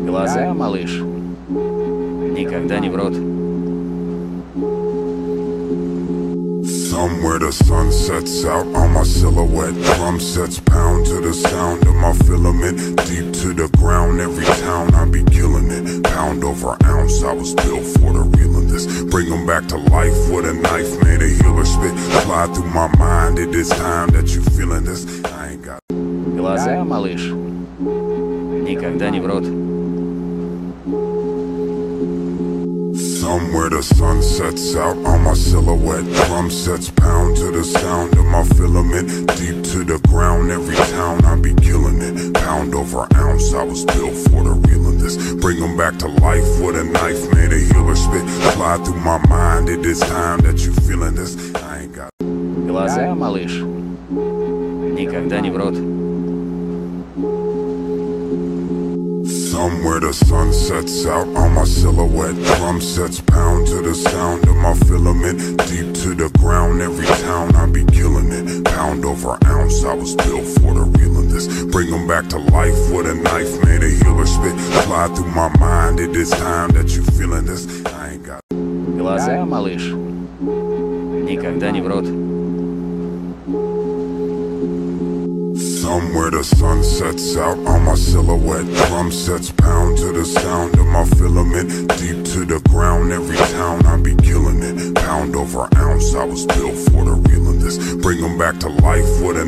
Глаза, малыш, никогда не врут. Somewhere the sun sets out on my silhouette. Drum sets pound to the sound of my filament. Deep to the ground, every town I be killing it. Pound over ounce, I was built for the real of this. Bring them back to life with a knife, made a healer spit. Fly through my mind, it is time that you feeling this. I ain't got. Глаза, малыш, никогда не врут. Somewhere the sun sets out on my silhouette. Drum sets pound to the sound of my filament. Deep to the ground, every town I be killing it. Pound over ounce, I was built for the real of this. Bring them back to life with a knife, made a healer spit. Fly through my mind, it is time that you feeling this. I ain't got. Глаза, малыш, никогда не врут. Somewhere the sun sets out on my silhouette. Drum sets pound to the sound of my filament. Deep to the ground, every town I be killing it. Pound over ounce, I was built for the real of this. Bring them back to life with a knife, made a healer spit. Fly through my mind, it is time that you feeling this. I ain't got. Глаза, малыш, никогда не врут. Somewhere the sun sets out on my silhouette. Drum sets pound to the sound of my filament. Deep to the ground, every town I be killing it. Pound over ounce, I was built for the real of this. Bring them back to life with a